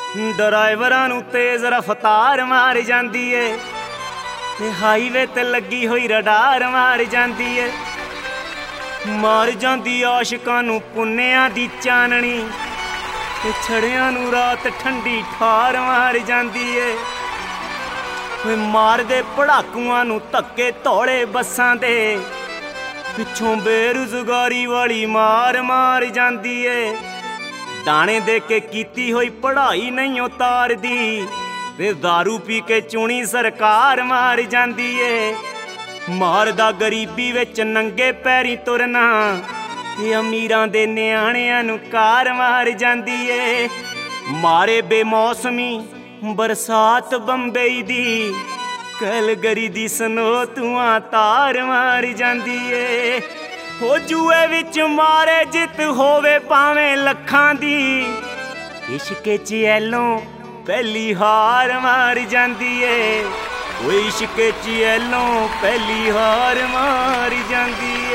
ड्राइवरां नूं तेज रफ्तार मार जांदी है ते हाईवे ते लगी हुई रडार मार जांदी है। मार जांदी आशिकां नूं पुन्नियां दी चाननी ते छड़ियां नूं रात ठंडी ठार मार जांदी है। मार दे पड़ाकुआं नूं धक्के धौले बसां दे पिछों बेरुजगारी वाली मार मार जांदी है। दाने दे के कीती हुई पढ़ाई नहीं उतार दी ते दारू पी के चुनी सरकार मार जांदी है। मारदा गरीबी विच नंगे पैरी तुरना ते अमीरां दे न्याणियां नूं कार मार जांदी है। मारे बेमौसमी बरसात बंबई दी कैलगरी दी सनो तुआं तार मार जांदी है। हो जुए विच मारे जित होवे भावें लखां दी इश्के च एलों पहली हार मार जांदी है। ओ इश्के च एलों पहली हार मार जांदी है।